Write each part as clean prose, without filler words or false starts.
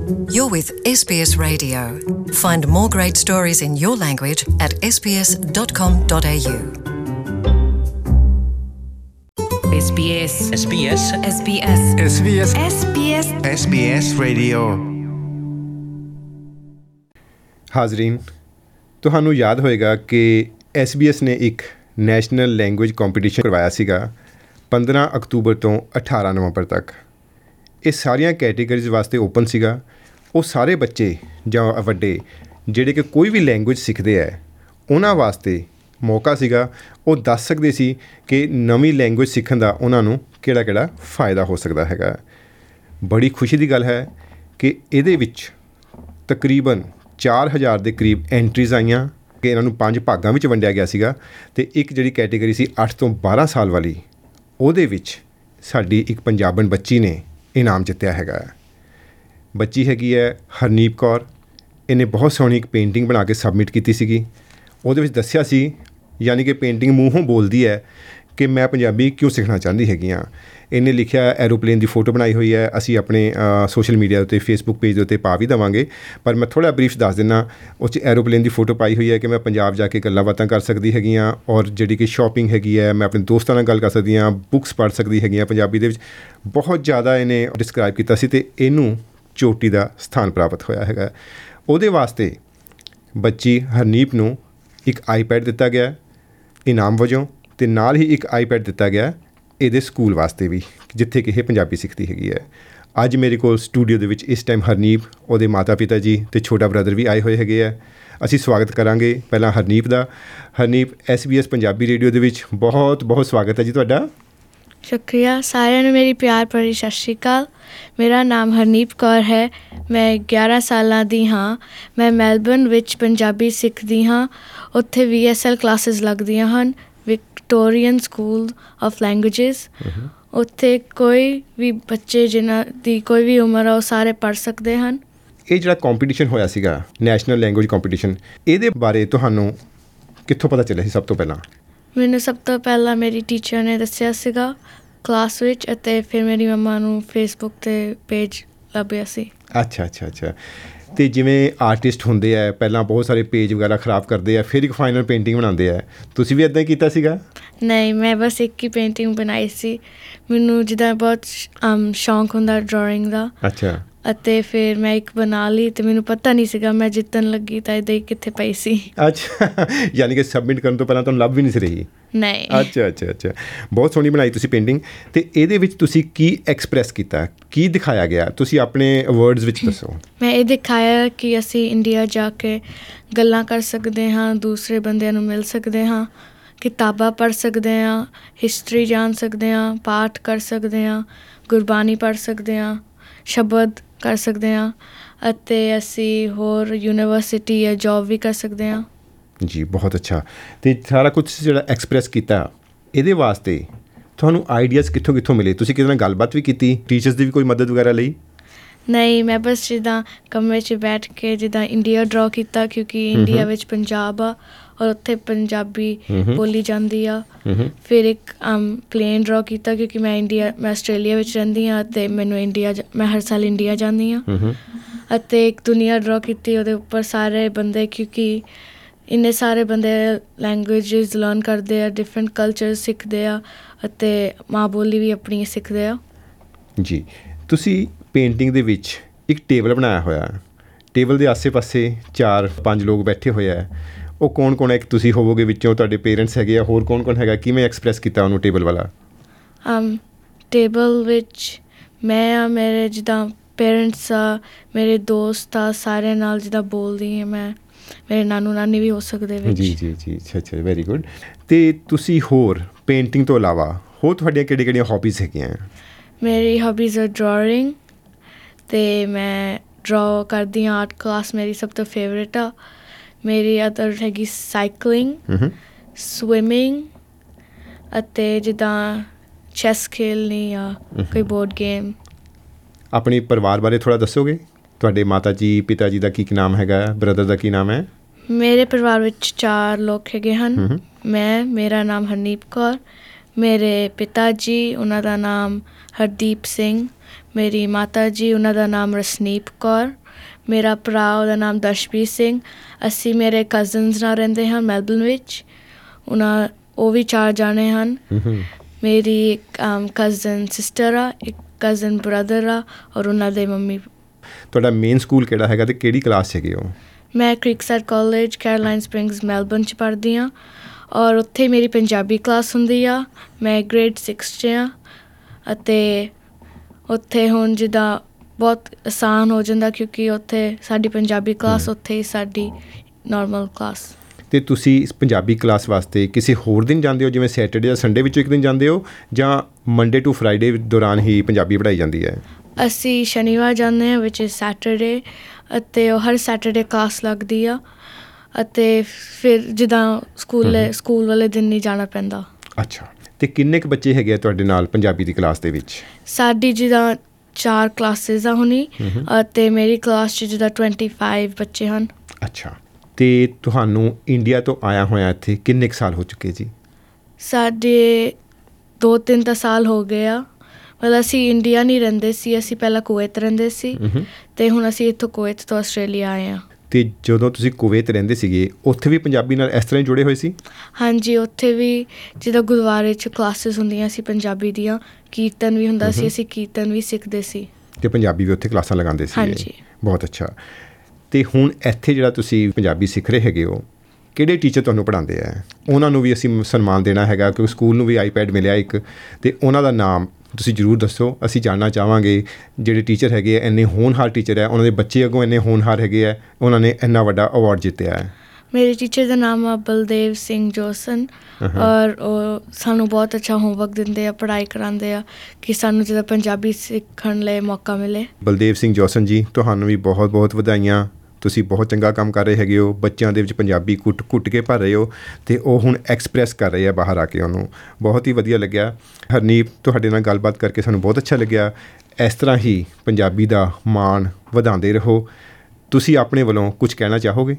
You're with SBS Radio. Find more great stories in your language at sbs.com.au. SBS SBS SBS SBS SBS SBS Radio। ਹਾਜ਼ਰੀਨ, ਤੁਹਾਨੂੰ ਯਾਦ ਹੋਏਗਾ ਕਿ SBS ਨੇ ਇੱਕ national language competition ਕਰਵਾਇਆ ਸੀਗਾ 15 ਅਕਤੂਬਰ ਤੋਂ 18 ਨਵੰਬਰ ਤੱਕ। ਇਹ ਸਾਰੀਆਂ ਕੈਟੇਗਰੀਜ਼ ਵਾਸਤੇ ਓਪਨ ਸੀਗਾ। ਉਹ ਸਾਰੇ ਬੱਚੇ ਜਾਂ ਵੱਡੇ ਜਿਹੜੇ ਕਿ ਕੋਈ ਵੀ ਲੈਂਗੁਏਜ ਸਿੱਖਦੇ ਹੈ ਉਹਨਾਂ ਵਾਸਤੇ ਮੌਕਾ ਸੀਗਾ। ਉਹ ਦੱਸ ਸਕਦੇ ਸੀ ਕਿ ਨਵੀਂ ਲੈਂਗੁਏਜ ਸਿੱਖਣ ਦਾ ਉਹਨਾਂ ਨੂੰ ਕਿਹੜਾ ਫ਼ਾਇਦਾ ਹੋ ਸਕਦਾ ਹੈਗਾ। ਬੜੀ ਖੁਸ਼ੀ ਦੀ ਗੱਲ ਹੈ ਕਿ ਇਹਦੇ ਵਿੱਚ ਤਕਰੀਬਨ 4000 ਦੇ ਕਰੀਬ ਐਂਟਰੀਜ਼ ਆਈਆਂ ਕਿ ਇਹਨਾਂ ਨੂੰ 5 ਭਾਗਾਂ ਵਿੱਚ ਵੰਡਿਆ ਗਿਆ ਸੀਗਾ। ਅਤੇ ਇੱਕ ਜਿਹੜੀ ਕੈਟੇਗਰੀ ਸੀ 8 ਤੋਂ 12 ਸਾਲ ਵਾਲੀ, ਉਹਦੇ ਵਿੱਚ ਸਾਡੀ ਇੱਕ ਪੰਜਾਬਣ ਬੱਚੀ ਨੇ ਇਨਾਮ ਜਿੱਤਿਆ ਹੈਗਾ। ਬੱਚੀ ਹੈਗੀ ਹੈ ਹਰਨੀਪ ਕੌਰ। ਇਹਨੇ ਬਹੁਤ ਸੋਹਣੀ ਇੱਕ ਪੇਂਟਿੰਗ ਬਣਾ ਕੇ ਸਬਮਿਟ ਕੀਤੀ ਸੀਗੀ। ਉਹਦੇ ਵਿੱਚ ਦੱਸਿਆ ਸੀ, ਯਾਨੀ ਕਿ ਪੇਂਟਿੰਗ ਮੂੰਹੋਂ ਬੋਲਦੀ ਹੈ ਕਿ ਮੈਂ ਪੰਜਾਬੀ ਕਿਉਂ ਸਿੱਖਣਾ ਚਾਹੁੰਦੀ ਹੈਗੀ ਹਾਂ। ਇਹਨੇ ਲਿਖਿਆ ਐਰੋਪਲੇਨ ਦੀ ਫੋਟੋ ਬਣਾਈ ਹੋਈ ਹੈ। ਅਸੀਂ ਆਪਣੇ ਸੋਸ਼ਲ ਮੀਡੀਆ ਉੱਤੇ ਫੇਸਬੁੱਕ ਪੇਜ ਦੇ ਉੱਤੇ ਪਾ ਵੀ ਦੇਵਾਂਗੇ, ਪਰ ਮੈਂ ਥੋੜ੍ਹਾ ਬਰੀਫ ਦੱਸ ਦਿੰਦਾ। ਉਸ 'ਚ ਐਰੋਪਲੇਨ ਦੀ ਫੋਟੋ ਪਾਈ ਹੋਈ ਹੈ ਕਿ ਮੈਂ ਪੰਜਾਬ ਜਾ ਕੇ ਗੱਲਾਂ ਬਾਤਾਂ ਕਰ ਸਕਦੀ ਹੈਗੀ ਹਾਂ, ਔਰ ਜਿਹੜੀ ਕਿ ਸ਼ੋਪਿੰਗ ਹੈਗੀ ਹੈ, ਮੈਂ ਆਪਣੇ ਦੋਸਤਾਂ ਨਾਲ ਗੱਲ ਕਰ ਸਕਦੀ ਹਾਂ, ਬੁੱਕਸ ਪੜ੍ਹ ਸਕਦੀ ਹੈਗੀ ਹਾਂ ਪੰਜਾਬੀ ਦੇ ਵਿੱਚ। ਬਹੁਤ ਜ਼ਿਆਦਾ ਇਹਨੇ ਡਿਸਕਰਾਈਬ ਕੀਤਾ ਸੀ ਅਤੇ ਇਹਨੂੰ ਚੋਟੀ ਦਾ ਸਥਾਨ ਪ੍ਰਾਪਤ ਹੋਇਆ ਹੈਗਾ। ਉਹਦੇ ਵਾਸਤੇ ਬੱਚੀ ਹਰਨੀਪ ਨੂੰ ਇੱਕ ਆਈਪੈਡ ਦਿੱਤਾ ਗਿਆ ਇਨਾਮ ਵਜੋਂ, ਅਤੇ ਨਾਲ ਹੀ ਇੱਕ ਆਈਪੈਡ ਦਿੱਤਾ ਗਿਆ ਇਹਦੇ ਸਕੂਲ ਵਾਸਤੇ ਵੀ, ਜਿੱਥੇ ਕਿ ਇਹ ਪੰਜਾਬੀ ਸਿੱਖਦੀ ਹੈਗੀ ਹੈ। ਅੱਜ ਮੇਰੇ ਕੋਲ ਸਟੂਡੀਓ ਦੇ ਵਿੱਚ ਇਸ ਟਾਈਮ ਹਰਨੀਪ, ਉਹਦੇ ਮਾਤਾ ਪਿਤਾ ਜੀ ਅਤੇ ਛੋਟਾ ਬ੍ਰਦਰ ਵੀ ਆਏ ਹੋਏ ਹੈਗੇ ਆ। ਅਸੀਂ ਸਵਾਗਤ ਕਰਾਂਗੇ ਪਹਿਲਾਂ ਹਰਨੀਪ ਦਾ। ਹਰਨੀਪ, SBS ਪੰਜਾਬੀ ਰੇਡੀਓ ਦੇ ਵਿੱਚ ਬਹੁਤ ਬਹੁਤ ਸਵਾਗਤ ਹੈ ਜੀ ਤੁਹਾਡਾ। ਸ਼ੁਕਰੀਆ। ਸਾਰਿਆਂ ਨੂੰ ਮੇਰੀ ਪਿਆਰ ਭਰੀ ਸਤਿ ਸ਼੍ਰੀ ਅਕਾਲ। ਮੇਰਾ ਨਾਮ ਹਰਨੀਪ ਕੌਰ ਹੈ। ਮੈਂ 11 ਸਾਲਾਂ ਦੀ ਹਾਂ। ਮੈਂ ਮੈਲਬਰਨ ਵਿੱਚ ਪੰਜਾਬੀ ਸਿੱਖਦੀ ਹਾਂ। ਉੱਥੇ VSL ਕਲਾਸਿਸ ਲੱਗਦੀਆਂ ਹਨ, ਵਿਕਟੋਰੀਅਨ ਸਕੂਲ ਆਫ ਲੈਂਗੁਏਜਿਸ। ਉੱਥੇ ਕੋਈ ਵੀ ਬੱਚੇ ਜਿਨ੍ਹਾਂ ਦੀ ਕੋਈ ਵੀ ਉਮਰ ਆ ਉਹ ਸਾਰੇ ਪੜ੍ਹ ਸਕਦੇ ਹਨ। ਇਹ ਜਿਹੜਾ ਕੰਪੀਟੀਸ਼ਨ ਹੋਇਆ ਸੀਗਾ ਨੈਸ਼ਨਲ ਲੈਂਗੁਏਜ ਕੰਪੀਟੀਸ਼ਨ, ਇਹਦੇ ਬਾਰੇ ਤੁਹਾਨੂੰ ਕਿੱਥੋਂ ਪਤਾ ਚੱਲਿਆ ਸੀ ਸਭ ਤੋਂ ਪਹਿਲਾਂ? ਮੈਨੂੰ ਸਭ ਤੋਂ ਪਹਿਲਾਂ ਮੇਰੀ ਟੀਚਰ ਨੇ ਦੱਸਿਆ ਸੀਗਾ ਕਲਾਸ ਵਿੱਚ, ਅਤੇ ਫਿਰ ਮੇਰੀ ਮੰਮਾ ਨੂੰ ਫੇਸਬੁੱਕ 'ਤੇ ਪੇਜ ਲੱਭਿਆ ਸੀ। ਅੱਛਾ। ਅਤੇ ਜਿਵੇਂ ਆਰਟਿਸਟ ਹੁੰਦੇ ਆ, ਪਹਿਲਾਂ ਬਹੁਤ ਸਾਰੇ ਪੇਜ ਵਗੈਰਾ ਖਰਾਬ ਕਰਦੇ ਆ, ਫਿਰ ਇੱਕ ਫਾਈਨਲ ਪੇਂਟਿੰਗ ਬਣਾਉਂਦੇ ਆ। ਤੁਸੀਂ ਵੀ ਇੱਦਾਂ ਹੀ ਕੀਤਾ ਸੀਗਾ? ਨਹੀਂ, ਮੈਂ ਬਸ ਇੱਕ ਹੀ ਪੇਂਟਿੰਗ ਬਣਾਈ ਸੀ। ਮੈਨੂੰ ਜਿੱਦਾਂ ਬਹੁਤ ਸ਼ੌਂਕ ਹੁੰਦਾ ਡਰਾਇੰਗ ਦਾ। ਅੱਛਾ। ਅਤੇ ਫਿਰ ਮੈਂ ਇੱਕ ਬਣਾ ਲਈ ਅਤੇ ਮੈਨੂੰ ਪਤਾ ਨਹੀਂ ਸੀਗਾ ਮੈਂ ਜਿੱਤਣ ਲੱਗੀ ਤਾਂ ਇੱਦਾਂ ਹੀ ਕਿੱਥੇ ਪਈ ਸੀ। ਅੱਛਾ, ਯਾਨੀ ਕਿ ਸਬਮਿਟ ਕਰਨ ਤੋਂ ਪਹਿਲਾਂ ਤੁਹਾਨੂੰ ਲੱਭ ਵੀ ਨਹੀਂ ਸੀ ਰਹੀ? ਨਹੀਂ। ਅੱਛਾ। ਬਹੁਤ ਸੋਹਣੀ ਬਣਾਈ ਤੁਸੀਂ ਪੇਂਟਿੰਗ। ਅਤੇ ਇਹਦੇ ਵਿੱਚ ਤੁਸੀਂ ਕੀ ਐਕਸਪ੍ਰੈਸ ਕੀਤਾ, ਕੀ ਦਿਖਾਇਆ ਗਿਆ? ਤੁਸੀਂ ਆਪਣੇ ਵਰਡਸ ਵਿੱਚ ਦੱਸੋ। ਮੈਂ ਇਹ ਦਿਖਾਇਆ ਕਿ ਅਸੀਂ ਇੰਡੀਆ ਜਾ ਕੇ ਗੱਲਾਂ ਕਰ ਸਕਦੇ ਹਾਂ, ਦੂਸਰੇ ਬੰਦਿਆਂ ਨੂੰ ਮਿਲ ਸਕਦੇ ਹਾਂ, ਕਿਤਾਬਾਂ ਪੜ੍ਹ ਸਕਦੇ ਹਾਂ, ਹਿਸਟਰੀ ਜਾਣ ਸਕਦੇ ਹਾਂ, ਪਾਠ ਕਰ ਸਕਦੇ ਹਾਂ, ਗੁਰਬਾਣੀ ਪੜ੍ਹ ਸਕਦੇ ਹਾਂ, ਸ਼ਬਦ ਕਰ ਸਕਦੇ ਹਾਂ, ਅਤੇ ਅਸੀਂ ਹੋਰ ਯੂਨੀਵਰਸਿਟੀ ਜਾਂ ਜੋਬ ਵੀ ਕਰ ਸਕਦੇ ਹਾਂ। ਜੀ, ਬਹੁਤ ਅੱਛਾ। ਅਤੇ ਸਾਰਾ ਕੁਛ ਜਿਹੜਾ ਐਕਸਪ੍ਰੈਸ ਕੀਤਾ, ਇਹਦੇ ਵਾਸਤੇ ਤੁਹਾਨੂੰ ਆਈਡੀਆਜ਼ ਕਿੱਥੋਂ ਮਿਲੇ? ਤੁਸੀਂ ਕਿਸੇ ਨਾਲ ਗੱਲਬਾਤ ਵੀ ਕੀਤੀ? ਟੀਚਰਸ ਦੀ ਵੀ ਕੋਈ ਮਦਦ ਵਗੈਰਾ ਲਈ? ਨਹੀਂ, ਮੈਂ ਬਸ ਜਿੱਦਾਂ ਕਮਰੇ 'ਚ ਬੈਠ ਕੇ ਜਿੱਦਾਂ ਇੰਡੀਆ ਡਰਾ ਕੀਤਾ, ਕਿਉਂਕਿ ਇੰਡੀਆ ਵਿੱਚ ਪੰਜਾਬ ਆ ਔਰ ਉੱਥੇ ਪੰਜਾਬੀ ਬੋਲੀ ਜਾਂਦੀ ਆ। ਫਿਰ ਇੱਕ ਪਲੇਨ ਡਰਾ ਕੀਤਾ, ਕਿਉਂਕਿ ਮੈਂ ਆਸਟ੍ਰੇਲੀਆ ਵਿੱਚ ਰਹਿੰਦੀ ਹਾਂ ਅਤੇ ਮੈਂ ਹਰ ਸਾਲ ਇੰਡੀਆ ਜਾਂਦੀ ਹਾਂ। ਅਤੇ ਇੱਕ ਦੁਨੀਆ ਡਰਾ ਕੀਤੀ, ਉਹਦੇ ਉੱਪਰ ਸਾਰੇ ਬੰਦੇ, ਕਿਉਂਕਿ ਇੰਨੇ ਸਾਰੇ ਬੰਦੇ ਲੈਂਗੁਏਜਿਸ ਲਰਨ ਕਰਦੇ ਆ, ਡਿਫਰੈਂਟ ਕਲਚਰ ਸਿੱਖਦੇ ਆ ਅਤੇ ਮਾਂ ਬੋਲੀ ਵੀ ਆਪਣੀ ਸਿੱਖਦੇ ਆ। ਜੀ, ਤੁਸੀਂ ਪੇਂਟਿੰਗ ਦੇ ਵਿੱਚ ਇੱਕ ਟੇਬਲ ਬਣਾਇਆ ਹੋਇਆ। ਟੇਬਲ ਦੇ ਆਸੇ ਪਾਸੇ 4-5 ਲੋਕ ਬੈਠੇ ਹੋਏ ਆ। ਉਹ ਕੌਣ ਹੈ? ਇੱਕ ਤੁਸੀਂ ਹੋਵੋਗੇ ਵਿੱਚੋਂ, ਤੁਹਾਡੇ ਪੇਰੈਂਟਸ ਹੈਗੇ ਆ, ਹੋਰ ਕੌਣ ਹੈਗਾ? ਕਿਵੇਂ ਐਕਸਪ੍ਰੈਸ ਕੀਤਾ ਉਹਨੂੰ ਟੇਬਲ ਵਾਲਾ? ਟੇਬਲ ਵਿੱਚ ਮੈਂ ਆ, ਮੇਰੇ ਜਿੱਦਾਂ ਪੇਰੈਂਟਸ ਆ, ਮੇਰੇ ਦੋਸਤ ਆ, ਸਾਰਿਆਂ ਨਾਲ ਜਿੱਦਾਂ ਬੋਲਦੀ ਹਾਂ ਮੈਂ। ਮੇਰੇ ਨਾਨੂ ਨਾਨੀ ਵੀ ਹੋ ਸਕਦੇ ਵਿੱਚ। ਜੀ। ਅੱਛਾ, ਵੈਰੀ ਗੁੱਡ। ਅਤੇ ਤੁਸੀਂ ਹੋਰ ਪੇਂਟਿੰਗ ਤੋਂ ਇਲਾਵਾ ਹੋਰ ਤੁਹਾਡੀਆਂ ਕਿਹੜੀਆਂ ਹੌਬੀਜ਼ ਹੈਗੀਆਂ? ਮੇਰੀ ਹੌਬੀਜ਼ ਆ ਡਰਾਇੰਗ, ਅਤੇ ਮੈਂ ਡਰਾ ਕਰਦੀ ਹਾਂ। ਆਰਟ ਕਲਾਸ ਮੇਰੀ ਸਭ ਤੋਂ ਫੇਵਰੇਟ ਆ। ਮੇਰੀ ਅਦਰ ਹੈਗੀ ਸਾਈਕਲਿੰਗ, ਸਵਿਮਿੰਗ, ਅਤੇ ਜਿੱਦਾਂ ਚੈਸ ਖੇਲਣੀ ਜਾਂ ਕੋਈ ਬੋਰਡ ਗੇਮ। ਆਪਣੇ ਪਰਿਵਾਰ ਬਾਰੇ ਥੋੜ੍ਹਾ ਦੱਸੋਗੇ? ਤੁਹਾਡੇ ਮਾਤਾ ਜੀ, ਪਿਤਾ ਜੀ ਦਾ ਕੀ ਨਾਮ ਹੈਗਾ? ਬ੍ਰਦਰ ਦਾ ਕੀ ਨਾਮ ਹੈ? ਮੇਰੇ ਪਰਿਵਾਰ ਵਿੱਚ 4 ਲੋਕ ਹੈਗੇ ਹਨ। ਮੇਰਾ ਨਾਮ ਹਰਨੀਪ ਕੌਰ, ਮੇਰੇ ਪਿਤਾ ਜੀ ਉਹਨਾਂ ਦਾ ਨਾਮ ਹਰਦੀਪ ਸਿੰਘ, ਮੇਰੀ ਮਾਤਾ ਜੀ ਉਹਨਾਂ ਦਾ ਨਾਮ ਰਸਨੀਪ ਕੌਰ, ਮੇਰਾ ਭਰਾ ਉਹਦਾ ਨਾਮ ਦਰਸ਼ਪ੍ਰੀਤ ਸਿੰਘ। ਅਸੀਂ ਮੇਰੇ ਕਜ਼ਨਸ ਨਾਲ ਰਹਿੰਦੇ ਹਾਂ ਮੈਲਬਨ ਵਿੱਚ, ਉਹ ਵੀ 4 ਜਾਣੇ ਹਨ। ਮੇਰੀ ਇੱਕ ਕਜ਼ਨ ਸਿਸਟਰ ਆ, ਇੱਕ ਕਜ਼ਨ ਬ੍ਰਦਰ ਆ, ਔਰ ਉਹਨਾਂ ਦੇ ਮੰਮੀ। ਤੁਹਾਡਾ ਮੇਨ ਸਕੂਲ ਕਿਹੜਾ ਹੈਗਾ ਅਤੇ ਕਿਹੜੀ ਕਲਾਸ 'ਚ ਹੈਗੇ ਹੋ? ਮੈਂ Creekside college Caroline Springs Melbourne 'ਚ ਪੜ੍ਹਦੀ ਹਾਂ, ਔਰ ਉੱਥੇ ਮੇਰੀ ਪੰਜਾਬੀ ਕਲਾਸ ਹੁੰਦੀ ਆ। ਮੈਂ ਗ੍ਰੇਡ 6 'ਚ ਹਾਂ ਅਤੇ ਉੱਥੇ ਹੁਣ ਜਿੱਦਾਂ ਬਹੁਤ ਆਸਾਨ ਹੋ ਜਾਂਦਾ ਕਿਉਂਕਿ ਉੱਥੇ ਸਾਡੀ ਪੰਜਾਬੀ ਕਲਾਸ ਉੱਥੇ ਹੀ ਸਾਡੀ ਨਾਰਮਲ ਕਲਾਸ। ਅਤੇ ਤੁਸੀਂ ਇਸ ਪੰਜਾਬੀ ਕਲਾਸ ਵਾਸਤੇ ਕਿਸੇ ਹੋਰ ਦਿਨ ਜਾਂਦੇ ਹੋ, ਜਿਵੇਂ ਸੈਟਰਡੇ ਜਾਂ ਸੰਡੇ ਵਿੱਚੋਂ ਇੱਕ ਦਿਨ ਜਾਂਦੇ ਹੋ, ਜਾਂ ਮੰਡੇ ਟੂ ਫਰਾਈਡੇ ਦੌਰਾਨ ਹੀ ਪੰਜਾਬੀ ਪੜ੍ਹਾਈ ਜਾਂਦੀ ਹੈ? ਅਸੀਂ ਸ਼ਨੀਵਾਰ ਜਾਂਦੇ ਹਾਂ ਵਿਚ ਸੈਟਰਡੇ, ਅਤੇ ਉਹ ਹਰ ਸੈਟਰਡੇ ਕਲਾਸ ਲੱਗਦੀ ਆ, ਅਤੇ ਫਿਰ ਜਿੱਦਾਂ ਸਕੂਲ ਵਾਲੇ ਦਿਨ ਨਹੀਂ ਜਾਣਾ ਪੈਂਦਾ। ਅੱਛਾ, ਅਤੇ ਕਿੰਨੇ ਕੁ ਬੱਚੇ ਹੈਗੇ ਆ ਤੁਹਾਡੇ ਨਾਲ ਪੰਜਾਬੀ ਦੀ ਕਲਾਸ ਦੇ ਵਿੱਚ? ਸਾਡੀ ਜਿੱਦਾਂ 4 ਕਲਾਸਿਸ ਆ ਹੁਣੀ, ਅਤੇ ਮੇਰੀ ਕਲਾਸ 'ਚ ਜਿੱਦਾਂ 25 ਬੱਚੇ ਹਨ। ਅੱਛਾ, ਅਤੇ ਤੁਹਾਨੂੰ ਇੰਡੀਆ ਤੋਂ ਆਇਆ ਹੋਇਆ ਇੱਥੇ ਕਿੰਨੇ ਕੁ ਸਾਲ ਹੋ ਚੁੱਕੇ ਜੀ? ਸਾਡੇ 2-3 ਤਾਂ ਸਾਲ ਹੋ ਗਏ ਆ। ਮਤਲਬ ਅਸੀਂ ਇੰਡੀਆ ਨਹੀਂ ਰਹਿੰਦੇ ਸੀ, ਅਸੀਂ ਪਹਿਲਾਂ ਕੁਵੈਤ ਰਹਿੰਦੇ ਸੀ, ਅਤੇ ਹੁਣ ਅਸੀਂ ਇੱਥੋਂ ਕੁਵੈਤ ਤੋਂ ਆਸਟ੍ਰੇਲੀਆ ਆਏ ਹਾਂ। ਅਤੇ ਜਦੋਂ ਤੁਸੀਂ ਕੁਵੈਤ ਰਹਿੰਦੇ ਸੀਗੇ ਉੱਥੇ ਵੀ ਪੰਜਾਬੀ ਨਾਲ ਇਸ ਤਰ੍ਹਾਂ ਹੀ ਜੁੜੇ ਹੋਏ ਸੀ? ਹਾਂਜੀ, ਉੱਥੇ ਵੀ ਜਿੱਦਾਂ ਗੁਰਦੁਆਰੇ 'ਚ ਕਲਾਸਿਸ ਹੁੰਦੀਆਂ ਸੀ ਪੰਜਾਬੀ ਦੀਆਂ, ਕੀਰਤਨ ਵੀ ਹੁੰਦਾ ਸੀ, ਅਸੀਂ ਕੀਰਤਨ ਵੀ ਸਿੱਖਦੇ ਸੀ ਅਤੇ ਪੰਜਾਬੀ ਵੀ ਉੱਥੇ ਕਲਾਸਾਂ ਲਗਾਉਂਦੇ ਸੀ? ਹਾਂਜੀ। ਬਹੁਤ ਅੱਛਾ। ਅਤੇ ਹੁਣ ਇੱਥੇ ਜਿਹੜਾ ਤੁਸੀਂ ਪੰਜਾਬੀ ਸਿੱਖ ਰਹੇ ਹੈਗੇ ਹੋ, ਕਿਹੜੇ ਟੀਚਰ ਤੁਹਾਨੂੰ ਪੜ੍ਹਾਉਂਦੇ ਆ? ਉਹਨਾਂ ਨੂੰ ਵੀ ਅਸੀਂ ਸਨਮਾਨ ਦੇਣਾ ਹੈਗਾ ਕਿਉਂਕਿ ਸਕੂਲ ਨੂੰ ਵੀ ਆਈਪੈਡ ਮਿਲਿਆ ਇੱਕ, ਅਤੇ ਉਹਨਾਂ ਦਾ ਨਾਮ ਤੁਸੀਂ ਜ਼ਰੂਰ ਦੱਸੋ। ਅਸੀਂ ਜਾਣਨਾ ਚਾਹਾਂਗੇ ਜਿਹੜੇ ਟੀਚਰ ਹੈਗੇ ਆ, ਇੰਨੇ ਹੋਣਹਾਰ ਟੀਚਰ ਹੈ, ਉਹਨਾਂ ਦੇ ਬੱਚੇ ਅੱਗੋਂ ਇੰਨੇ ਹੋਣਹਾਰ ਹੈਗੇ ਆ, ਉਹਨਾਂ ਨੇ ਇੰਨਾ ਵੱਡਾ ਅਵਾਰਡ ਜਿੱਤਿਆ ਹੈ। ਮੇਰੇ ਟੀਚਰ ਦਾ ਨਾਮ ਆ ਬਲਦੇਵ ਸਿੰਘ ਜੋਸਨ, ਔਰ ਉਹ ਸਾਨੂੰ ਬਹੁਤ ਅੱਛਾ ਹੋਮਵਰਕ ਦਿੰਦੇ ਆ, ਪੜ੍ਹਾਈ ਕਰਾਉਂਦੇ ਆ ਕਿ ਸਾਨੂੰ ਜਦੋਂ ਪੰਜਾਬੀ ਸਿੱਖਣ ਲਈ ਮੌਕਾ ਮਿਲੇ। ਬਲਦੇਵ ਸਿੰਘ ਜੋਸਨ ਜੀ, ਤੁਹਾਨੂੰ ਵੀ ਬਹੁਤ ਬਹੁਤ ਵਧਾਈਆਂ। ਤੁਸੀਂ ਬਹੁਤ ਚੰਗਾ ਕੰਮ ਕਰ ਰਹੇ ਹੈਗੇ ਹੋ, ਬੱਚਿਆਂ ਦੇ ਵਿੱਚ ਪੰਜਾਬੀ ਘੁੱਟ ਕੇ ਭਰ ਰਹੇ ਹੋ, ਅਤੇ ਉਹ ਹੁਣ ਐਕਸਪ੍ਰੈਸ ਕਰ ਰਹੇ ਆ ਬਾਹਰ ਆ ਕੇ ਉਹਨੂੰ। ਬਹੁਤ ਹੀ ਵਧੀਆ ਲੱਗਿਆ। ਹਰਨੀਪ, ਤੁਹਾਡੇ ਨਾਲ ਗੱਲਬਾਤ ਕਰਕੇ ਸਾਨੂੰ ਬਹੁਤ ਅੱਛਾ ਲੱਗਿਆ। ਇਸ ਤਰ੍ਹਾਂ ਹੀ ਪੰਜਾਬੀ ਦਾ ਮਾਣ ਵਧਾਉਂਦੇ ਰਹੋ। ਤੁਸੀਂ ਆਪਣੇ ਵੱਲੋਂ ਕੁਝ ਕਹਿਣਾ ਚਾਹੋਗੇ?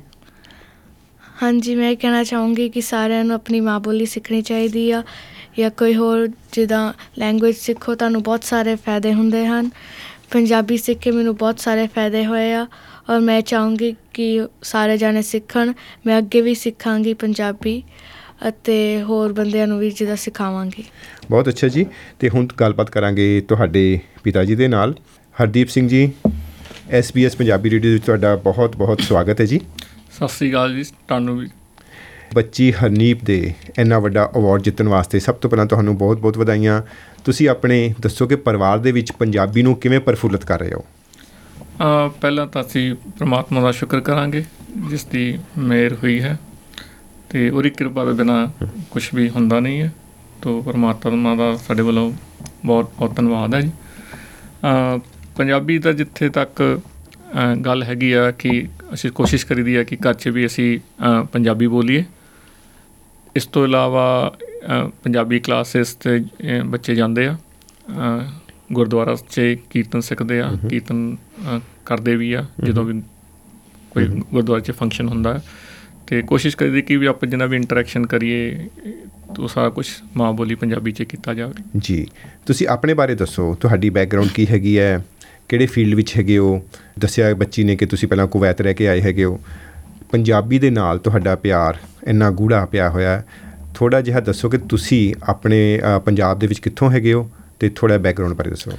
ਹਾਂਜੀ, ਮੈਂ ਕਹਿਣਾ ਚਾਹੂੰਗੀ ਕਿ ਸਾਰਿਆਂ ਨੂੰ ਆਪਣੀ ਮਾਂ ਬੋਲੀ ਸਿੱਖਣੀ ਚਾਹੀਦੀ ਆ, ਜਾਂ ਕੋਈ ਹੋਰ ਜਿੱਦਾਂ ਲੈਂਗੁਏਜ ਸਿੱਖੋ, ਤੁਹਾਨੂੰ ਬਹੁਤ ਸਾਰੇ ਫਾਇਦੇ ਹੁੰਦੇ ਹਨ। ਪੰਜਾਬੀ ਸਿੱਖ ਕੇ ਮੈਨੂੰ ਬਹੁਤ ਸਾਰੇ ਫਾਇਦੇ ਹੋਏ ਆ, ਔਰ ਮੈਂ ਚਾਹੂੰਗੀ ਕਿ ਸਾਰੇ ਜਾਣੇ ਸਿੱਖਣ। ਮੈਂ ਅੱਗੇ ਵੀ ਸਿੱਖਾਂਗੀ ਪੰਜਾਬੀ, ਅਤੇ ਹੋਰ ਬੰਦਿਆਂ ਨੂੰ ਵੀ ਜਿੱਦਾਂ ਸਿਖਾਵਾਂਗੀ। ਬਹੁਤ ਅੱਛਾ ਜੀ। ਅਤੇ ਹੁਣ ਗੱਲਬਾਤ ਕਰਾਂਗੇ ਤੁਹਾਡੇ ਪਿਤਾ ਜੀ ਦੇ ਨਾਲ। ਹਰਦੀਪ ਸਿੰਘ ਜੀ, SBS ਪੰਜਾਬੀ ਰੇਡੀਓ ਵਿੱਚ ਤੁਹਾਡਾ ਬਹੁਤ ਬਹੁਤ ਸਵਾਗਤ ਹੈ ਜੀ। ਸਤਿ ਸ਼੍ਰੀ ਅਕਾਲ ਜੀ, ਤੁਹਾਨੂੰ ਵੀ। ਬੱਚੀ ਹਰਨੀਪ ਦੇ ਇੰਨਾ ਵੱਡਾ ਅਵਾਰਡ ਜਿੱਤਣ ਵਾਸਤੇ ਸਭ ਤੋਂ ਪਹਿਲਾਂ ਤੁਹਾਨੂੰ ਬਹੁਤ ਬਹੁਤ ਵਧਾਈਆਂ। ਤੁਸੀਂ ਆਪਣੇ ਦੱਸੋ ਕਿ ਪਰਿਵਾਰ ਦੇ ਵਿੱਚ ਪੰਜਾਬੀ ਨੂੰ ਕਿਵੇਂ ਪ੍ਰਫੁੱਲਤ ਕਰ ਰਹੇ ਹੋ? ਪਹਿਲਾਂ ਤਾਂ ਅਸੀਂ ਪਰਮਾਤਮਾ ਦਾ ਸ਼ੁਕਰ ਕਰਾਂਗੇ ਜਿਸ ਦੀ ਮਿਹਰ ਹੋਈ ਹੈ, ਅਤੇ ਉਹਦੀ ਕਿਰਪਾ ਦੇ ਬਿਨਾਂ ਕੁਛ ਵੀ ਹੁੰਦਾ ਨਹੀਂ ਹੈ। ਤੋ ਪਰਮਾਤਮਾ ਦਾ ਸਾਡੇ ਵੱਲੋਂ ਬਹੁਤ ਬਹੁਤ ਧੰਨਵਾਦ ਹੈ ਜੀ। ਪੰਜਾਬੀ ਦਾ ਜਿੱਥੇ ਤੱਕ ਗੱਲ ਹੈਗੀ ਆ ਕਿ ਅਸੀਂ ਕੋਸ਼ਿਸ਼ ਕਰੀਦੀ ਆ ਕਿ ਘਰ 'ਚ ਵੀ ਅਸੀਂ ਪੰਜਾਬੀ ਬੋਲੀਏ। ਇਸ ਤੋਂ ਇਲਾਵਾ ਪੰਜਾਬੀ ਕਲਾਸਿਸ 'ਤੇ ਬੱਚੇ ਜਾਂਦੇ ਆ, ਗੁਰਦੁਆਰਾ 'ਚ ਕੀਰਤਨ ਸਿੱਖਦੇ ਆ, ਕੀਰਤਨ ਕਰਦੇ ਵੀ ਆ ਜਦੋਂ ਵੀ ਕੋਈ ਗੁਰਦੁਆਰੇ 'ਚ ਫੰਕਸ਼ਨ ਹੁੰਦਾ। ਅਤੇ ਕੋਸ਼ਿਸ਼ ਕਰੀਦੀ ਕਿ ਵੀ ਆਪਾਂ ਜਿੰਨਾ ਵੀ ਇੰਟਰੈਕਸ਼ਨ ਕਰੀਏ ਤਾਂ ਸਾਰਾ ਕੁਛ ਮਾਂ ਬੋਲੀ ਪੰਜਾਬੀ 'ਚ ਕੀਤਾ ਜਾਵੇ ਜੀ। ਤੁਸੀਂ ਆਪਣੇ ਬਾਰੇ ਦੱਸੋ, ਤੁਹਾਡੀ ਬੈਕਗਰਾਊਂਡ ਕੀ ਹੈਗੀ ਹੈ, ਕਿਹੜੇ ਫੀਲਡ ਵਿੱਚ ਹੈਗੇ ਹੋ? ਦੱਸਿਆ ਬੱਚੀ ਨੇ ਕਿ ਤੁਸੀਂ ਪਹਿਲਾਂ ਕੁਵੈਤ ਰਹਿ ਕੇ ਆਏ ਹੈਗੇ ਹੋ। ਪੰਜਾਬੀ ਦੇ ਨਾਲ ਤੁਹਾਡਾ ਪਿਆਰ ਇੰਨਾ ਗੂੜਾ ਪਿਆ ਹੋਇਆ। ਥੋੜ੍ਹਾ ਜਿਹਾ ਦੱਸੋ ਕਿ ਤੁਸੀਂ ਆਪਣੇ ਪੰਜਾਬ ਦੇ ਵਿੱਚ ਕਿੱਥੋਂ ਹੈਗੇ ਹੋ, ਅਤੇ ਥੋੜ੍ਹਾ ਬੈਕਗਰਾਊਂਡ ਬਾਰੇ ਦੱਸੋ।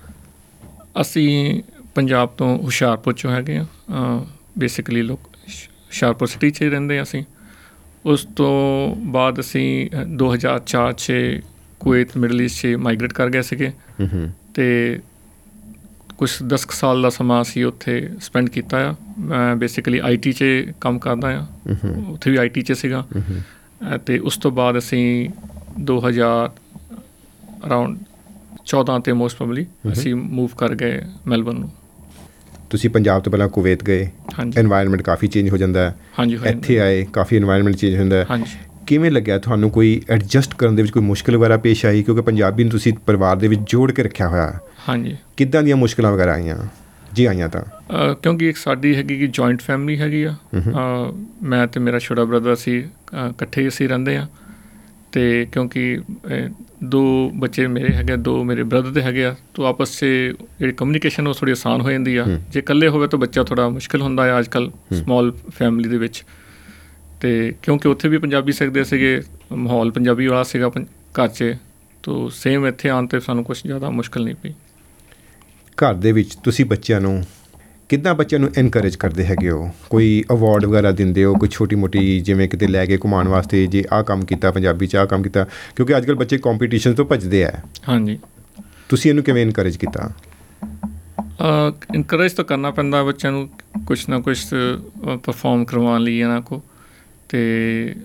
ਅਸੀਂ ਪੰਜਾਬ ਤੋਂ ਹੁਸ਼ਿਆਰਪੁਰ 'ਚੋਂ ਹੈਗੇ ਹਾਂ। ਬੇਸਿਕਲੀ ਲੋਕ ਹੁਸ਼ਿਆਰਪੁਰ ਸਿਟੀ 'ਚ ਹੀ ਰਹਿੰਦੇ ਹਾਂ ਅਸੀਂ। ਉਸ ਤੋਂ ਬਾਅਦ ਅਸੀਂ 2004 'ਚ ਕੁਵੈਤ ਮਿਡਲ ਈਸਟ 'ਚ ਮਾਈਗਰੇਟ ਕਰ ਗਏ ਸੀਗੇ, ਅਤੇ ਕੁਛ 10 ਸਾਲ ਦਾ ਸਮਾਂ ਅਸੀਂ ਉੱਥੇ ਸਪੈਂਡ ਕੀਤਾ ਆ। ਮੈਂ ਬੇਸਿਕਲੀ IT 'ਚ ਕੰਮ ਕਰਦਾ ਹਾਂ, ਉੱਥੇ ਵੀ IT 'ਚ ਸੀਗਾ। ਅਤੇ ਉਸ ਤੋਂ ਬਾਅਦ ਅਸੀਂ 2014 'ਤੇ ਮੋਸਟ ਪ੍ਰੋਬਲੀ ਅਸੀਂ ਮੂਵ ਕਰ ਗਏ ਮੈਲਬਨ ਨੂੰ। ਤੁਸੀਂ ਪੰਜਾਬ ਤੋਂ ਪਹਿਲਾਂ ਕੁਵੈਤ ਗਏ। ਹਾਂਜੀ। ਇਨਵਾਇਰਮੈਂਟ ਕਾਫੀ ਚੇਂਜ ਹੋ ਜਾਂਦਾ ਹੈ। ਹਾਂਜੀ। ਇੱਥੇ ਆਏ, ਕਾਫੀ ਇਨਵਾਇਰਮੈਂਟ ਚੇਂਜ ਹੁੰਦਾ ਹੈ। ਹਾਂਜੀ। ਕਿਵੇਂ ਲੱਗਿਆ ਤੁਹਾਨੂੰ? ਕੋਈ ਐਡਜਸਟ ਕਰਨ ਦੇ ਵਿੱਚ ਕੋਈ ਮੁਸ਼ਕਿਲ ਵਗੈਰਾ ਪੇਸ਼ ਆਈ? ਕਿਉਂਕਿ ਪੰਜਾਬੀ ਨੂੰ ਤੁਸੀਂ ਪਰਿਵਾਰ ਦੇ ਵਿੱਚ ਜੋੜ ਕੇ ਰੱਖਿਆ ਹੋਇਆ। ਹਾਂਜੀ। ਕਿੱਦਾਂ ਦੀਆਂ ਮੁਸ਼ਕਿਲਾਂ ਵਗੈਰਾ ਆਈਆਂ? ਜੀ ਆਈਆਂ ਤਾਂ ਕਿਉਂਕਿ ਇੱਕ ਸਾਡੀ ਹੈਗੀ ਕਿ ਜੁਆਇੰਟ ਫੈਮਿਲੀ ਹੈਗੀ ਆ। ਮੈਂ ਅਤੇ ਮੇਰਾ ਛੋਟਾ ਬ੍ਰਦਰ ਅਸੀਂ ਇਕੱਠੇ ਅਸੀਂ ਰਹਿੰਦੇ ਹਾਂ, ਅਤੇ ਕਿਉਂਕਿ ਦੋ ਬੱਚੇ ਮੇਰੇ ਹੈਗੇ, ਦੋ ਮੇਰੇ ਬ੍ਰਦਰ ਦੇ ਹੈਗੇ ਆ, ਤਾਂ ਆਪਸ 'ਚ ਜਿਹੜੀ ਕਮਿਊਨੀਕੇਸ਼ਨ ਉਹ ਥੋੜ੍ਹੀ ਆਸਾਨ ਹੋ ਜਾਂਦੀ ਆ। ਜੇ ਇਕੱਲੇ ਹੋਵੇ ਤਾਂ ਬੱਚਾ ਥੋੜ੍ਹਾ ਮੁਸ਼ਕਿਲ ਹੁੰਦਾ ਆ ਅੱਜ ਕੱਲ੍ਹ ਸਮੋਲ ਫੈਮਿਲੀ ਦੇ ਵਿੱਚ। ਅਤੇ ਕਿਉਂਕਿ ਉੱਥੇ ਵੀ ਪੰਜਾਬੀ ਸਿੱਖਦੇ ਸੀਗੇ, ਮਾਹੌਲ ਪੰਜਾਬੀ ਵਾਲਾ ਸੀਗਾ ਘਰ 'ਚ, ਤਾਂ ਸੇਮ ਇੱਥੇ ਆਉਣ 'ਤੇ ਸਾਨੂੰ ਕੁਛ ਜ਼ਿਆਦਾ ਮੁਸ਼ਕਿਲ ਨਹੀਂ ਪਈ। ਘਰ ਦੇ ਵਿੱਚ ਤੁਸੀਂ ਬੱਚਿਆਂ ਨੂੰ ਕਿੱਦਾਂ ਐਨਕਰੇਜ ਕਰਦੇ ਹੈਗੇ ਹੋ? ਕੋਈ ਅਵਾਰਡ ਵਗੈਰਾ ਦਿੰਦੇ ਹੋ, ਕੋਈ ਛੋਟੀ ਮੋਟੀ, ਜਿਵੇਂ ਕਿਤੇ ਲੈ ਕੇ ਘੁਮਾਉਣ ਵਾਸਤੇ, ਜੇ ਆਹ ਕੰਮ ਕੀਤਾ ਪੰਜਾਬੀ 'ਚ, ਆਹ ਕੰਮ ਕੀਤਾ? ਕਿਉਂਕਿ ਅੱਜ ਕੱਲ੍ਹ ਬੱਚੇ ਕੰਪੀਟੀਸ਼ਨ ਤੋਂ ਭੱਜਦੇ ਆ। ਹਾਂਜੀ, ਤੁਸੀਂ ਇਹਨੂੰ ਕਿਵੇਂ ਐਨਕਰੇਜ ਕੀਤਾ? ਇਨਕਰੇਜ ਤਾਂ ਕਰਨਾ ਪੈਂਦਾ ਬੱਚਿਆਂ ਨੂੰ, ਕੁਛ ਨਾ ਕੁਛ ਪਰਫੋਰਮ ਕਰਵਾਉਣ ਲਈ ਇਹਨਾਂ ਕੋਲ। ਅਤੇ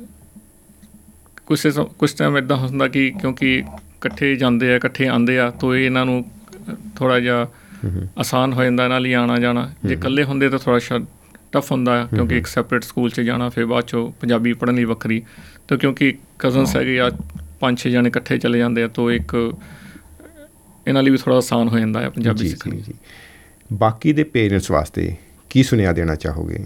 ਕੁਛ ਟਾਈਮ ਇੱਦਾਂ ਹੁੰਦਾ ਕਿ ਕਿਉਂਕਿ ਇਕੱਠੇ ਜਾਂਦੇ ਆ, ਇਕੱਠੇ ਆਉਂਦੇ ਆ, ਤਾਂ ਇਹਨਾਂ ਨੂੰ ਥੋੜ੍ਹਾ ਜਿਹਾ ਆਸਾਨ ਹੋ ਜਾਂਦਾ ਇਹਨਾਂ ਲਈ ਆਉਣਾ ਜਾਣਾ। ਜੇ ਇਕੱਲੇ ਹੁੰਦੇ ਤਾਂ ਥੋੜ੍ਹਾ ਜਿਹਾ ਟਫ ਹੁੰਦਾ, ਕਿਉਂਕਿ ਇੱਕ ਸੈਪਰੇਟ ਸਕੂਲ 'ਚ ਜਾਣਾ, ਫਿਰ ਬਾਅਦ 'ਚੋਂ ਪੰਜਾਬੀ ਪੜ੍ਹਨ ਲਈ ਵੱਖਰੀ। ਤਾਂ ਕਿਉਂਕਿ ਕਜ਼ਨਸ ਹੈਗੇ ਆ, 5-6 ਜਣੇ ਇਕੱਠੇ ਚਲੇ ਜਾਂਦੇ ਆ, ਤਾਂ ਇੱਕ ਇਹਨਾਂ ਲਈ ਵੀ ਥੋੜ੍ਹਾ ਆਸਾਨ ਹੋ ਜਾਂਦਾ ਹੈ ਪੰਜਾਬੀ ਸਿੱਖਣੀ। ਬਾਕੀ ਦੇ ਪੇਰੈਂਟਸ ਵਾਸਤੇ ਕੀ ਸੁਨੇਹਾ ਦੇਣਾ ਚਾਹੋਗੇ?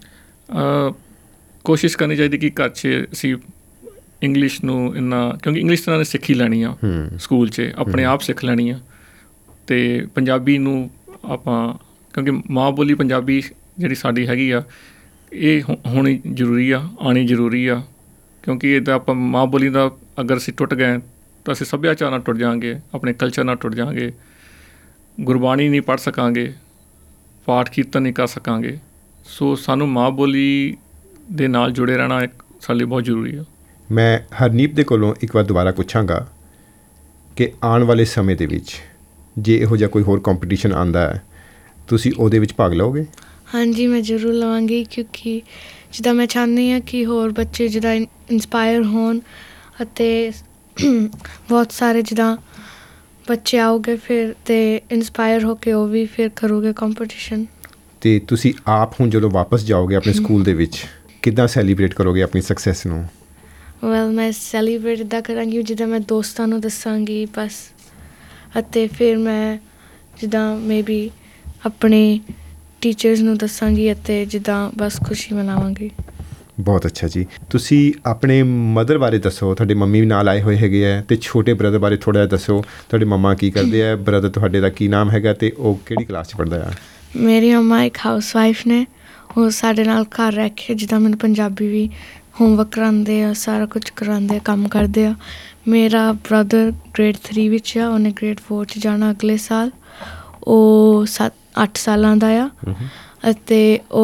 ਕੋਸ਼ਿਸ਼ ਕਰਨੀ ਚਾਹੀਦੀ ਕਿ ਘਰ 'ਚ ਅਸੀਂ ਇੰਗਲਿਸ਼ ਨੂੰ ਇੰਨਾ, ਕਿਉਂਕਿ ਇੰਗਲਿਸ਼ ਤਾਂ ਇਹਨਾਂ ਨੇ ਸਿੱਖ ਹੀ ਲੈਣੀ ਆ ਸਕੂਲ 'ਚ, ਆਪਣੇ ਆਪ ਸਿੱਖ ਲੈਣੀ ਆ। ਅਤੇ ਪੰਜਾਬੀ ਨੂੰ ਆਪਾਂ, ਕਿਉਂਕਿ ਮਾਂ ਬੋਲੀ ਪੰਜਾਬੀ ਜਿਹੜੀ ਸਾਡੀ ਹੈਗੀ ਆ, ਇਹ ਹੋਣੀ ਜ਼ਰੂਰੀ ਆ, ਆਉਣੀ ਜ਼ਰੂਰੀ ਆ। ਕਿਉਂਕਿ ਇਹ ਤਾਂ ਆਪਾਂ ਮਾਂ ਬੋਲੀ ਦਾ ਅਗਰ ਅਸੀਂ ਟੁੱਟ ਗਏ ਤਾਂ ਅਸੀਂ ਸੱਭਿਆਚਾਰ ਨਾਲ ਟੁੱਟ ਜਾਵਾਂਗੇ, ਆਪਣੇ ਕਲਚਰ ਨਾਲ ਟੁੱਟ ਜਾਵਾਂਗੇ, ਗੁਰਬਾਣੀ ਨਹੀਂ ਪੜ੍ਹ ਸਕਾਂਗੇ, ਪਾਠ ਕੀਰਤਨ ਨਹੀਂ ਕਰ ਸਕਾਂਗੇ। ਸੋ ਸਾਨੂੰ ਮਾਂ ਬੋਲੀ ਦੇ ਨਾਲ ਜੁੜੇ ਰਹਿਣਾ ਇੱਕ ਸਾਡੇ ਲਈ ਬਹੁਤ ਜ਼ਰੂਰੀ ਆ। ਮੈਂ ਹਰਨੀਪ ਦੇ ਕੋਲੋਂ ਇੱਕ ਵਾਰ ਦੁਬਾਰਾ ਪੁੱਛਾਂਗਾ ਕਿ ਆਉਣ ਵਾਲੇ ਸਮੇਂ ਦੇ ਵਿੱਚ ਜੇ ਇਹੋ ਜਿਹਾ ਕੋਈ ਹੋਰ ਕੰਪੀਟੀਸ਼ਨ ਆਉਂਦਾ ਹੈ, ਤੁਸੀਂ ਉਹਦੇ ਵਿੱਚ ਭਾਗ ਲਓਗੇ? ਹਾਂਜੀ, ਮੈਂ ਜ਼ਰੂਰ ਲਵਾਂਗੀ, ਕਿਉਂਕਿ ਜਿੱਦਾਂ ਮੈਂ ਚਾਹੁੰਦੀ ਹਾਂ ਕਿ ਹੋਰ ਬੱਚੇ ਜਿੱਦਾਂ ਇੰਸਪਾਇਰ ਹੋਣ, ਅਤੇ ਬਹੁਤ ਸਾਰੇ ਜਿੱਦਾਂ ਬੱਚੇ ਆਓਗੇ ਫਿਰ ਅਤੇ ਇੰਸਪਾਇਰ ਹੋ ਕੇ ਉਹ ਵੀ ਫਿਰ ਕਰੋਗੇ ਕੰਪੀਟੀਸ਼ਨ। ਅਤੇ ਤੁਸੀਂ ਆਪ ਹੁਣ ਜਦੋਂ ਵਾਪਸ ਜਾਓਗੇ ਆਪਣੇ ਸਕੂਲ ਦੇ ਵਿੱਚ, ਕਿੱਦਾਂ ਸੈਲੀਬ੍ਰੇਟ ਕਰੋਗੇ ਆਪਣੀ ਸਕਸੈਸ ਨੂੰ? ਮੈਂ ਸੈਲੀਬ੍ਰੇਟ ਇੱਦਾਂ ਕਰਾਂਗੀ ਜਿੱਦਾਂ ਮੈਂ ਦੋਸਤਾਂ ਨੂੰ ਦੱਸਾਂਗੀ ਬਸ, ਅਤੇ ਫਿਰ ਮੈਂ ਜਿੱਦਾਂ ਮੇਬੀ ਆਪਣੇ ਟੀਚਰਸ ਨੂੰ ਦੱਸਾਂਗੀ, ਅਤੇ ਜਿੱਦਾਂ ਬਸ ਖੁਸ਼ੀ ਮਨਾਵਾਂਗੀ। ਬਹੁਤ ਅੱਛਾ ਜੀ। ਤੁਸੀਂ ਆਪਣੇ ਮਦਰ ਬਾਰੇ ਦੱਸੋ, ਤੁਹਾਡੇ ਮੰਮੀ ਵੀ ਨਾਲ ਆਏ ਹੋਏ ਹੈਗੇ ਹੈ, ਅਤੇ ਛੋਟੇ ਬ੍ਰਦਰ ਬਾਰੇ ਥੋੜ੍ਹਾ ਜਿਹਾ ਦੱਸੋ। ਤੁਹਾਡੇ ਮੰਮਾ ਕੀ ਕਰਦੇ ਹੈ, ਬ੍ਰਦਰ ਤੁਹਾਡੇ ਦਾ ਕੀ ਨਾਮ ਹੈਗਾ, ਅਤੇ ਉਹ ਕਿਹੜੀ ਕਲਾਸ 'ਚ ਪੜ੍ਹਦਾ ਆ? ਮੇਰੀ ਮੰਮਾ ਇੱਕ ਹਾਊਸ ਵਾਈਫ ਨੇ, ਉਹ ਸਾਡੇ ਨਾਲ ਘਰ ਰਹਿ ਕੇ ਜਿੱਦਾਂ ਮੈਨੂੰ ਪੰਜਾਬੀ ਵੀ ਹੋਮਵਰਕ ਕਰਾਉਂਦੇ ਆ, ਸਾਰਾ ਕੁਝ ਕਰਾਉਂਦੇ ਆ, ਕੰਮ ਕਰਦੇ ਆ। ਮੇਰਾ ਬ੍ਰਦਰ ਗ੍ਰੇਡ 3 ਵਿੱਚ ਆ, ਉਹਨੇ ਗ੍ਰੇਡ 4 'ਚ ਜਾਣਾ ਅਗਲੇ ਸਾਲ। ਉਹ 7-8 ਸਾਲਾਂ ਦਾ ਆ, ਅਤੇ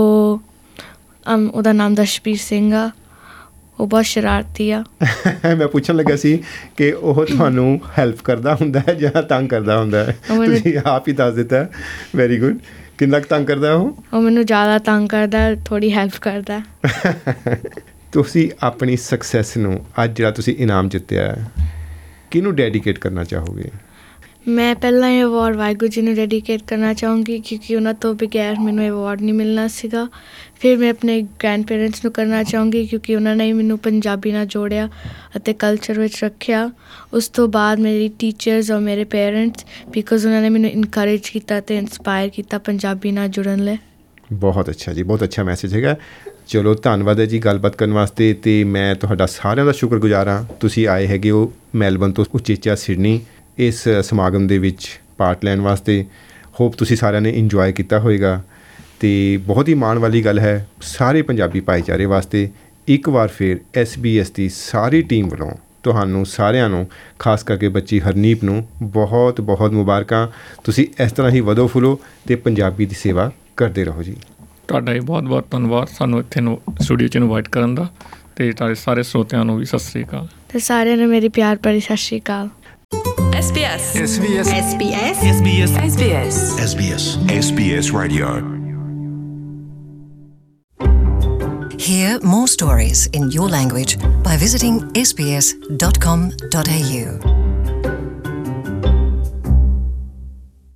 ਉਹਦਾ ਨਾਮ ਦਸ਼ਪੀਰ ਸਿੰਘ ਆ। ਉਹ ਬਹੁਤ ਸ਼ਰਾਰਤੀ ਆ। ਮੈਂ ਪੁੱਛਣ ਲੱਗਾ ਸੀ ਕਿ ਉਹ ਤੁਹਾਨੂੰ ਹੈਲਪ ਕਰਦਾ ਹੁੰਦਾ ਹੈ ਜਾਂ ਤੰਗ ਕਰਦਾ ਹੁੰਦਾ ਹੈ? ਤੁਸੀਂ ਆਪ ਹੀ ਦੱਸ ਦਿੱਤਾ। Very good. ਕਿੰਨਾ ਕੁ ਤੰਗ ਕਰਦਾ ਉਹ ਮੈਨੂੰ ਜ਼ਿਆਦਾ ਤੰਗ ਕਰਦਾ, ਥੋੜ੍ਹੀ ਹੈਲਪ ਕਰਦਾ। ਤੁਸੀਂ ਆਪਣੀ ਸਕਸੈਸ ਨੂੰ, ਅੱਜ ਜਿਹੜਾ ਤੁਸੀਂ ਇਨਾਮ ਜਿੱਤਿਆ, ਕਿਹਨੂੰ ਡੈਡੀਕੇਟ ਕਰਨਾ ਚਾਹੋਗੇ? ਮੈਂ ਪਹਿਲਾਂ ਇਹ ਅਵਾਰਡ ਵਾਹਿਗੁਰੂ ਜੀ ਨੂੰ ਡੈਡੀਕੇਟ ਕਰਨਾ ਚਾਹੂੰਗੀ, ਕਿਉਂਕਿ ਉਹਨਾਂ ਤੋਂ ਬਗੈਰ ਮੈਨੂੰ ਅਵਾਰਡ ਨਹੀਂ ਮਿਲਣਾ ਸੀਗਾ। ਫਿਰ ਮੈਂ ਆਪਣੇ ਗ੍ਰੈਂਡ ਪੇਰੈਂਟਸ ਨੂੰ ਕਰਨਾ ਚਾਹੂੰਗੀ, ਕਿਉਂਕਿ ਉਹਨਾਂ ਨੇ ਮੈਨੂੰ ਪੰਜਾਬੀ ਨਾਲ ਜੋੜਿਆ ਅਤੇ ਕਲਚਰ ਵਿੱਚ ਰੱਖਿਆ। ਉਸ ਤੋਂ ਬਾਅਦ ਮੇਰੀ ਟੀਚਰਸ ਔਰ ਮੇਰੇ ਪੇਰੈਂਟਸ, ਬਿਕੋਜ਼ ਉਹਨਾਂ ਨੇ ਮੈਨੂੰ ਇਨਕਰੇਜ ਕੀਤਾ ਅਤੇ ਇੰਸਪਾਇਰ ਕੀਤਾ ਪੰਜਾਬੀ ਨਾਲ ਜੁੜਨ ਲਈ। ਬਹੁਤ ਅੱਛਾ ਜੀ, ਬਹੁਤ ਅੱਛਾ ਮੈਸੇਜ ਹੈਗਾ। ਚਲੋ, ਧੰਨਵਾਦ ਹੈ ਜੀ ਗੱਲਬਾਤ ਕਰਨ ਵਾਸਤੇ, ਅਤੇ ਮੈਂ ਤੁਹਾਡਾ ਸਾਰਿਆਂ ਦਾ ਸ਼ੁਕਰਗੁਜ਼ਾਰ ਹਾਂ। ਤੁਸੀਂ ਆਏ ਹੈਗੇ ਹੋ ਮੈਲਬਨ ਤੋਂ ਉਚੇਚਾ ਸਿਡਨੀ ਇਸ ਸਮਾਗਮ ਦੇ ਵਿੱਚ ਪਾਰਟ ਲੈਣ ਵਾਸਤੇ। ਹੋਪ ਤੁਸੀਂ ਸਾਰਿਆਂ ਨੇ ਇੰਜੋਏ ਕੀਤਾ ਹੋਏਗਾ, ਅਤੇ ਬਹੁਤ ਹੀ ਮਾਣ ਵਾਲੀ ਗੱਲ ਹੈ ਸਾਰੇ ਪੰਜਾਬੀ ਭਾਈਚਾਰੇ ਵਾਸਤੇ। ਇੱਕ ਵਾਰ ਫਿਰ SBS ਦੀ ਸਾਰੀ ਟੀਮ ਵੱਲੋਂ ਤੁਹਾਨੂੰ ਸਾਰਿਆਂ ਨੂੰ, ਖਾਸ ਕਰਕੇ ਬੱਚੀ ਹਰਨੀਪ ਨੂੰ ਬਹੁਤ ਬਹੁਤ ਮੁਬਾਰਕਾਂ। ਤੁਸੀਂ ਇਸ ਤਰ੍ਹਾਂ ਹੀ ਵਧੋ ਫੁੱਲੋ ਅਤੇ ਪੰਜਾਬੀ ਦੀ ਸੇਵਾ ਕਰਦੇ ਰਹੋ ਜੀ। ਤੁਹਾਡਾ ਹੀ ਬਹੁਤ ਬਹੁਤ ਧੰਨਵਾਦ ਸਾਨੂੰ ਇੱਥੇ ਨੂੰ ਸਟੂਡੀਓ 'ਚ ਇਨਵਾਈਟ ਕਰਨ ਦਾ, ਅਤੇ ਤੁਹਾਡੇ ਸਾਰੇ ਸਰੋਤਿਆਂ ਨੂੰ ਵੀ ਸਤਿ ਸ਼੍ਰੀ ਅਕਾਲ। ਅਤੇ ਸਾਰਿਆਂ ਨੂੰ ਮੇਰੀ ਪਿਆਰ ਭਰੀ ਸਤਿ ਸ਼੍ਰੀ ਅਕਾਲ। SBS. SBS. SBS. SBS. SBS. SBS. SBS Radio. Hear more stories in your language by visiting sbs.com.au.